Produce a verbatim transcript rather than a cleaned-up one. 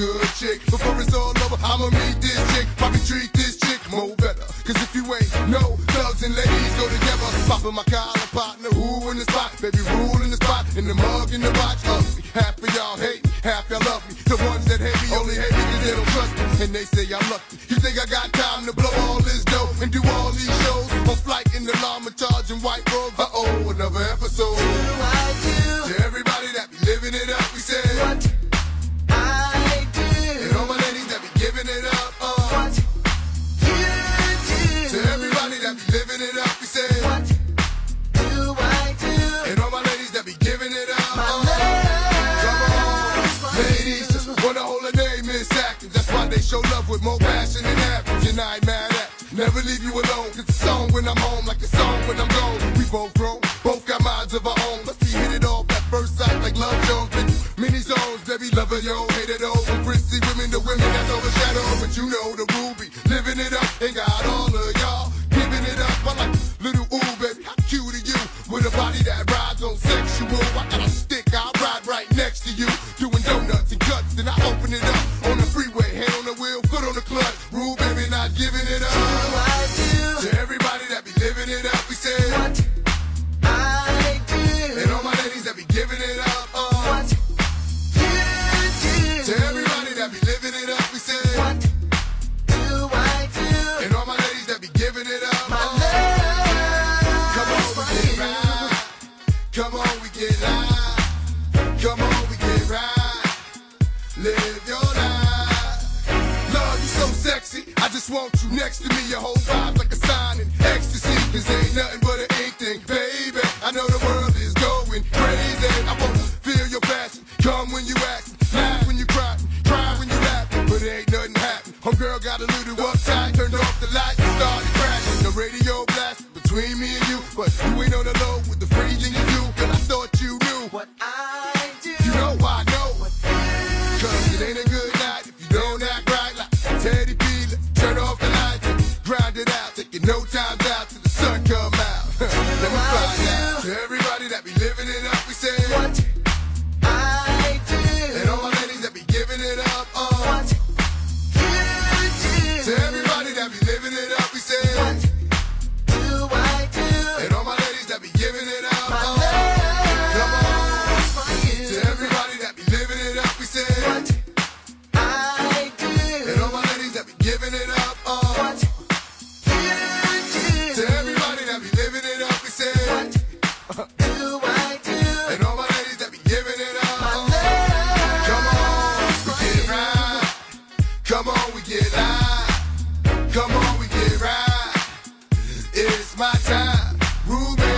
good chick. Before it's all over, I'ma meet this chick. Probably treat this chick more better. Cause if you ain't no thugs and ladies go together. Popping my collar partner, who in the spot? Baby, rule in the spot, in the mug, in the box. Ugly. Half of y'all hate me, half y'all love me. The ones that hate me only hate me cause they don't trust me. And they say I'm lucky. You think I got time to blow all this dough and do all these shows? On flight in the llama charging white robes. Uh-oh, another episode. Do I do? To everybody that be living it up, we say What I do? And all my ladies that be giving it up, uh What you do? To everybody that be living it up, we say What do I do? And all my ladies that be giving it up, My uh love Come on, ladies, just wanna hold a name, Miss Active. That's why they show love with more passion than average. And I ain't mad at never leave you alone. Cause the song when I'm home, like the song when I'm gone. We both grown, both got minds of our own. Let's see, hit it off at first sight like Love Jones. Many zones, baby, lover, yo, hate it all. From prissy women to women that's overshadowed. But you know the Ruby, living it up, and got all of y'all giving it up. I like little ooh, baby, how cute are you? With a body that rides on sexual. I got a stick, I'll ride right next to you. Doing donuts and guts, then I open it up. On the freeway, hand on the wheel, foot on the clutch. Rule, baby, not giving it up. do I do? To everybody that be living it up, we say What I do? And all my ladies that be giving it up, uh What you do? To everybody that be living it up, we say What do I do? And all my ladies that be giving it up, My uh love Come on, we get right. Come on, we get live. Come on, we get right. Live your life. Love, you so sexy. I just want you next to me. Your whole vibe like a sign in ecstasy. This ain't nothing but an ink thing, baby. I know the world is going crazy. I wanna feel your passion. Come when you act, laugh when you cry, cry when you laugh. But it ain't nothing happen. Homegirl got a little uptight, turned off the lights and started crashing. The radio blast between me and you, but you ain't on the low with the freezing you do. Cause I thought you knew. What I do? You know I know. Cause it ain't a good night if you don't act right like Teddy P. Let's turn off the lights and grind it out. Taking no times out till the sun come out. Let me find out. To everybody that be living it up, we say What I do? And all my ladies that be giving it up, uh What you do? To everybody that be living it up, we say What do I do? And all my ladies that be giving it up, My uh love Come on. for you. To everybody that be living it up, we say What I do? And all my ladies that be giving it up, uh What you do? To everybody that be living it up, we say What do I do? And all my ladies that be giving it up, My uh love Come on, we get right. Come on, we get live. Come on, we get right. It's my time. Ruben.